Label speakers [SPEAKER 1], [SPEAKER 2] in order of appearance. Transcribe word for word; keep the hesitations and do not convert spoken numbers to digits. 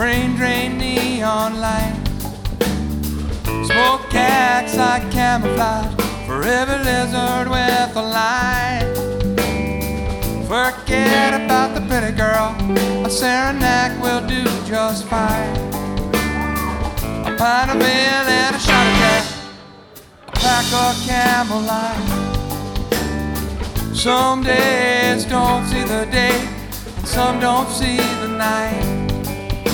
[SPEAKER 1] brain drain neon lights, smoke cats like camouflage for every lizard with a light. Forget about the pretty girl, a Saranac will do just fine. A pint of ale and a shot of Jack, a pack of Camel Light. Some days don't see the day, and some don't see the night.